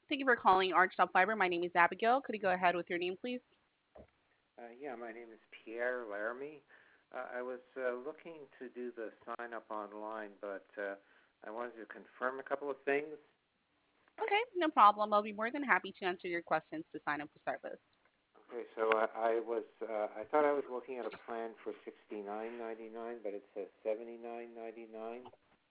Thank you for calling Archtop Fiber. My name is Abigail. Could you go ahead with your name, please? Yeah, my name is Pierre Laramie. I was looking to do the sign up online, but I wanted to confirm a couple of things. Okay, no problem. I'll be more than happy to answer your questions to sign up for service. Okay, so I thought I was looking at a plan for $69.99, but it says $79.99.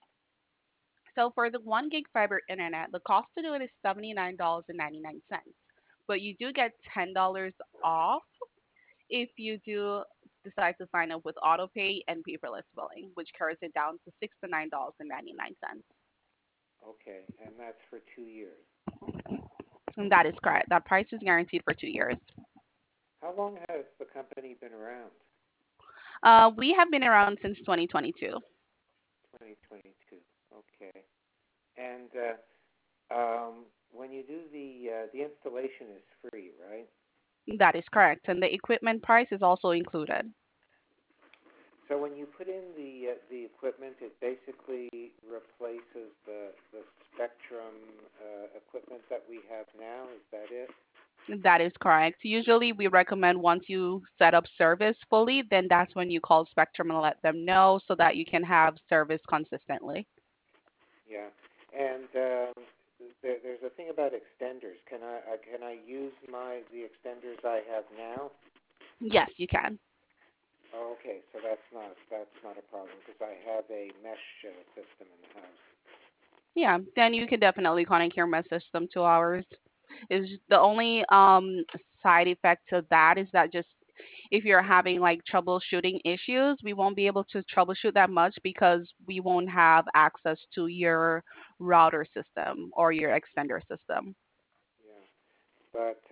So for the 1 gig fiber internet, the cost to do it is $79.99. But you do get $10 off if you do decide to sign up with AutoPay and paperless billing, which carries it down to $69.99. Okay, and that's for 2 years. And that is correct. That price is guaranteed for 2 years. How long has the company been around? We have been around since 2022. 2022. Okay, and when you do the installation is free, right? That is correct. And the equipment price is also included. So when you put in the equipment, it basically replaces the Spectrum equipment that we have now. Is that it? That is correct. Usually, we recommend once you set up service fully, then that's when you call Spectrum and let them know so that you can have service consistently. Yeah. And there's a thing about extenders. Can I use the extenders I have now? Yes, you can. Oh, okay, so that's not a problem because I have a mesh system in the house. Yeah, then you can definitely connect your mesh system to ours. Is the only side effect to that is that just if you're having like troubleshooting issues, we won't be able to troubleshoot that much because we won't have access to your router system or your extender system. Yeah. But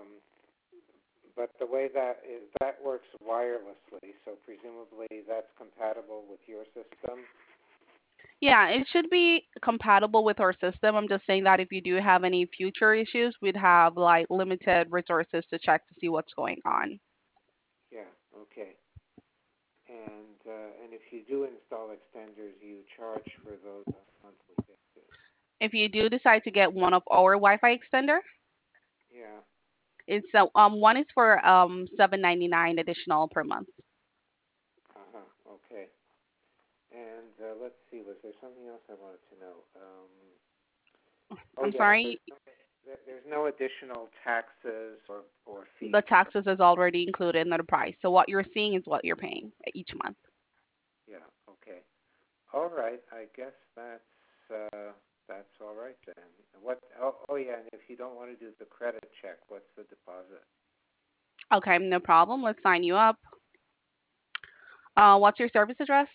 the way that works wirelessly, so presumably that's compatible with your system. Yeah, it should be compatible with our system. I'm just saying that if you do have any future issues, we'd have like limited resources to check to see what's going on. Yeah. Okay. And if you do install extenders, you charge for those on a monthly basis. If you do decide to get one of our Wi-Fi extender, Yeah. it's one is for 7.99 additional per month. Uh huh. Okay. And let's see, was there something else I wanted to know? Oh I'm yeah, sorry, there's no additional taxes or the fees. taxes is already included in the price. So what you're seeing is what you're paying each month. Yeah. Okay. All right. I guess that's all right then. What? Oh yeah. And if you don't want to do the credit check, what's the deposit? Okay, no problem. Let's sign you up. What's your service address?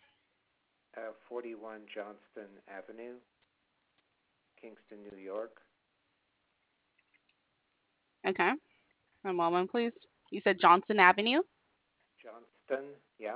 41 Johnston Avenue, Kingston, New York. Okay, a moment, please. You said Johnson Avenue. Johnston. Yeah.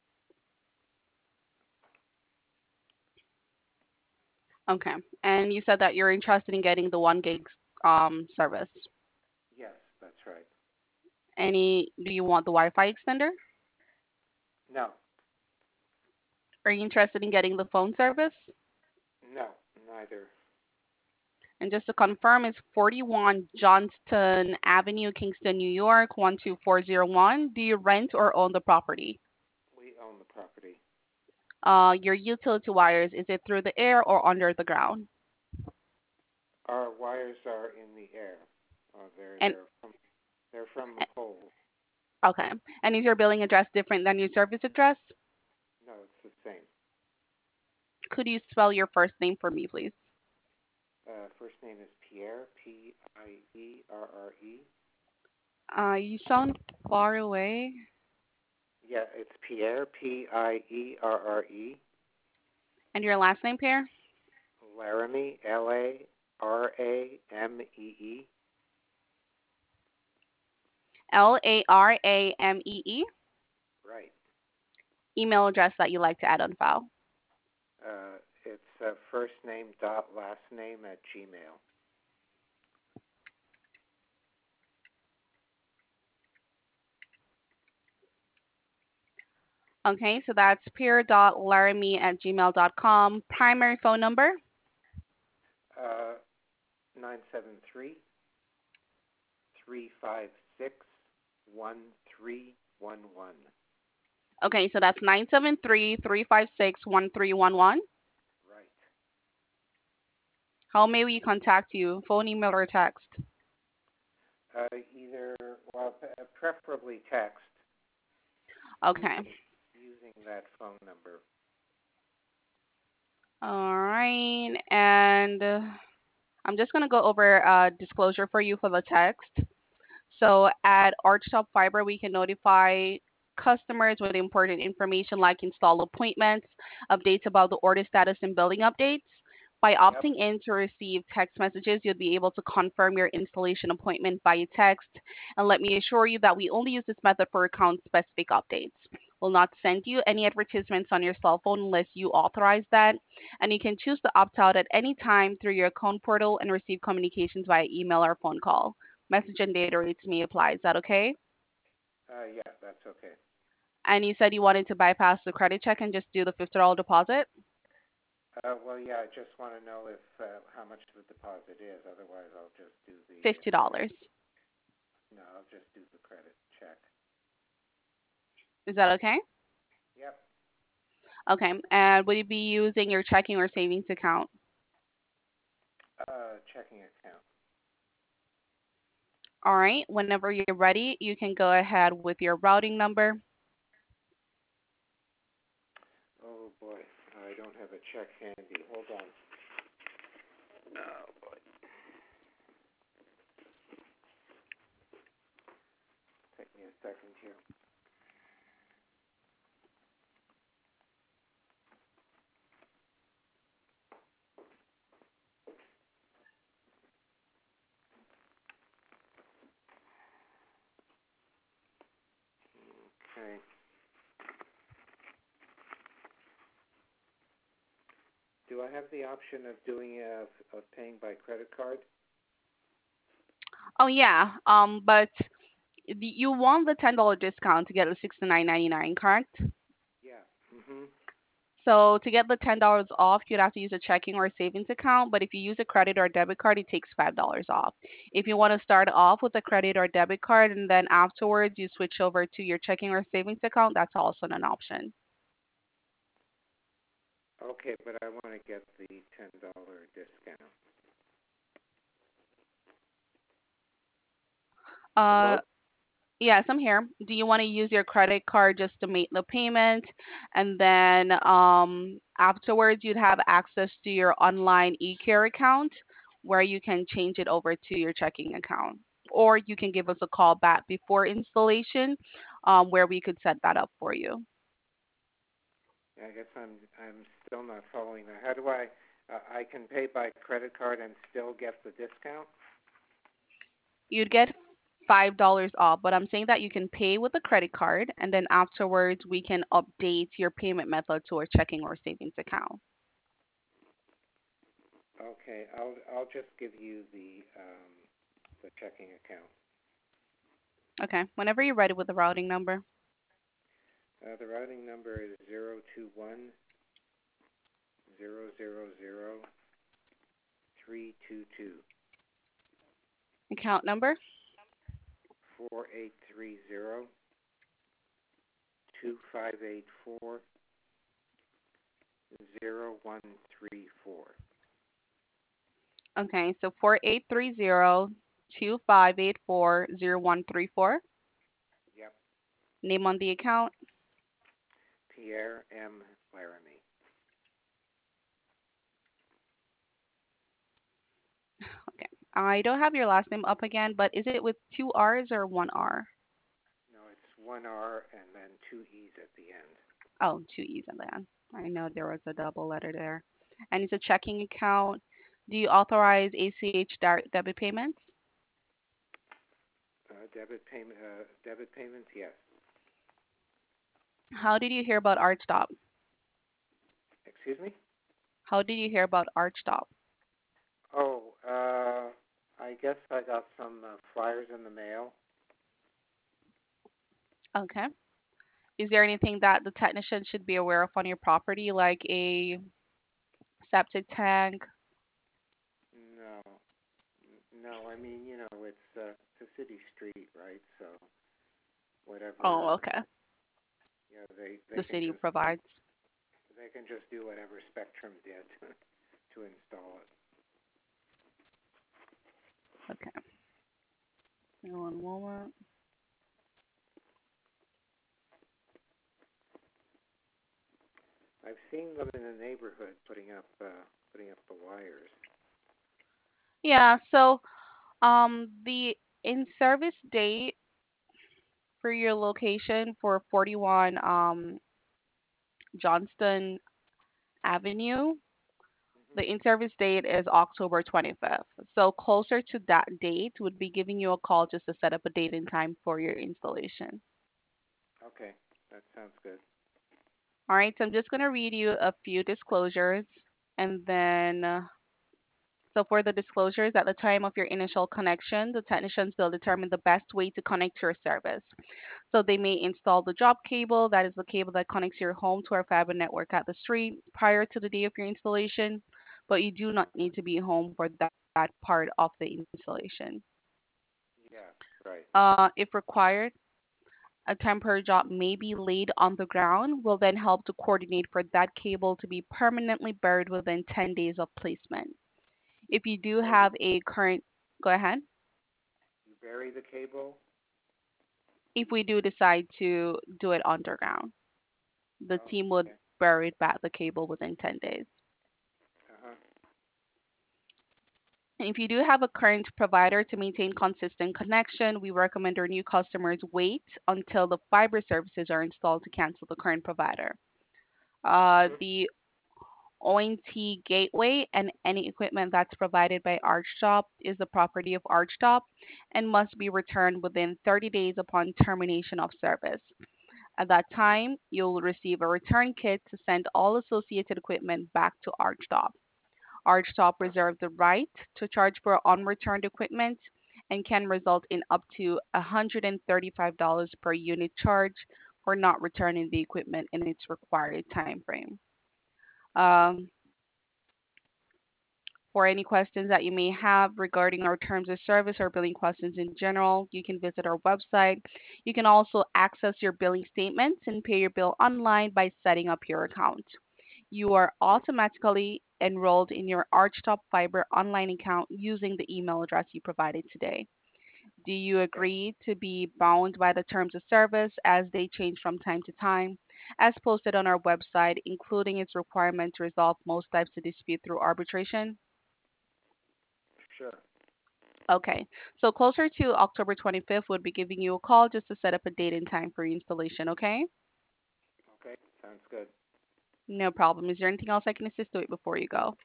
Okay. And you said that you're interested in getting the 1 gig service. Yes, that's right. Do you want the Wi-Fi extender? No. Are you interested in getting the phone service? No. Neither. And just to confirm, it's 41 Johnston Avenue, Kingston, New York, 12401. Do you rent or own the property? We own the property. Your utility wires, is it through the air or under the ground? Our wires are in the air. They're And from the pole. okay. And is your billing address different than your service address? No, it's the same. Could you spell your first name for me, please? First name is Pierre, Pierre. You sound far away. Yeah, it's Pierre, Pierre. And your last name, Pierre? Laramie, Laramee. Laramee. Right. Email address that you like to add on file. It's first name dot last name at Gmail. Okay, so that's pierre.laramie@gmail.com. Primary phone number? Uh, 973-356-1311. Okay, so that's 973-356-1311. Right. How may we contact you? Phone, email, or text? Either, well, preferably text Okay. using that phone number. All right. And I'm just going to go over disclosure for you for the text. So at Archtop Fiber, we can notify customers with important information like install appointments, updates about the order status, and billing updates. By Yep. opting in to receive text messages, you'll be able to confirm your installation appointment via text. And let me assure you that we only use this method for account-specific updates. We'll not send you any advertisements on your cell phone unless you authorize that. And you can choose to opt out at any time through your account portal and receive communications via email or phone call. Message and data rates may apply. Is that okay? Yeah, that's okay. And you said you wanted to bypass the credit check and just do the $50 deposit? Well, yeah, I just want to know if how much the deposit is. Otherwise, I'll just do the $50. no, I'll just do the credit check. Is that okay? Yep. Okay. And would you be using your checking or savings account? Checking account. All right. Whenever you're ready, you can go ahead with your routing number. Oh boy, I don't have a check handy. Hold on. Oh boy. Take me a second here. Okay. Do I have the option of doing of paying by credit card? Oh yeah. But you want the $10 discount to get a $69.99, correct? Yeah. Mhm. So to get the $10 off, you'd have to use a checking or savings account. But if you use a credit or debit card, it takes $5 off. If you want to start off with a credit or debit card and then afterwards you switch over to your checking or savings account, that's also an option. Okay, but I want to get the $10 discount. Uh, Hello? yes, I'm here. Do you want to use your credit card just to make the payment, and then afterwards you'd have access to your online eCare account where you can change it over to your checking account, or you can give us a call back before installation, where we could set that up for you. I guess I'm still not following that. How do I can pay by credit card and still get the discount? You'd get $5 off, but I'm saying that you can pay with a credit card, and then afterwards we can update your payment method to a checking or savings account. Okay, I'll just give you the checking account. Okay, whenever you're ready with the routing number. The routing number is 021-000-322. Account number. 4830-2584-0134. Okay, so 4830-2584-0134. Yep. Name on the account. Pierre M. Laramie. Okay. I don't have your last name up again, but is it with two R's or one R? No, it's one R and then two E's at the end. Oh, two E's in the end. I know there was a double letter there. And it's a checking account. Do you authorize ACH direct debit payments? Debit payments, yes. How did you hear about Archstop? Excuse me? How did you hear about Archstop? Oh, I guess I got some flyers in the mail. Okay. Is there anything that the technician should be aware of on your property, like a septic tank? No, No, I mean, it's a city street, right? So Oh, whatever, okay. they The can city just provides. do whatever Spectrum did to install it. Okay. One moment. I've seen them in the neighborhood putting up the wires. Yeah, so the in-service date for your location for 41 Johnston Avenue, Hmm. the in-service date is October 25th. So closer to that date would be giving you a call just to set up a date and time for your installation. Okay, that sounds good. All right, so I'm just going to read you a few disclosures and then so for the disclosures, at the time of your initial connection, the technicians will determine the best way to connect to your service. So they may install the drop cable, that is the cable that connects your home to our fiber network at the street prior to the day of your installation, but you do not need to be home for that part of the installation. Yeah, right. If required, a temporary drop may be laid on the ground, will then help to coordinate for that cable to be permanently buried within 10 days of placement. If you do Oh, you have a current, go ahead. you bury the cable? If we do decide to do it underground, the Oh, team would okay. bury back the cable within 10 days. Uh-huh. And if you do have a current provider to maintain consistent connection, we recommend our new customers wait until the fiber services are installed to cancel the current provider. Mhm. The ONT gateway and any equipment that's provided by ArchTop is the property of ArchTop and must be returned within 30 days upon termination of service. At that time, you'll receive a return kit to send all associated equipment back to ArchTop. ArchTop Uh, reserves the right to charge for unreturned equipment and can result in up to $135 per unit charge for not returning the equipment in its required time frame. mhm. Um, for any questions that you may have regarding our terms of service or billing questions in general, you can visit our website. You can also access your billing statements and pay your bill online by setting up your account. You are automatically enrolled in your ArchTop Fiber online account using the email address you provided today. Do you Okay. agree to be bound by the terms of service as they change from time to time, as posted on our website, including its requirement to resolve most types of dispute through arbitration? Sure. Okay, so closer to October 25th, we'll be giving you a call just to set up a date and time for your installation, okay? Okay, sounds good. No problem. Is there anything else I can assist with before you go?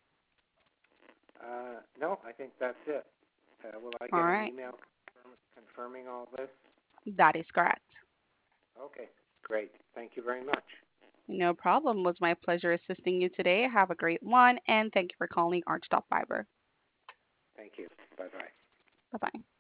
No, I think that's it. Will I All get an right, email confirming all this? that is correct. Okay, great. Thank you very much. No problem. It was my pleasure assisting you today. Have a great one, and thank you for calling Arch Fiber. Thank you. Bye-bye. Bye bye.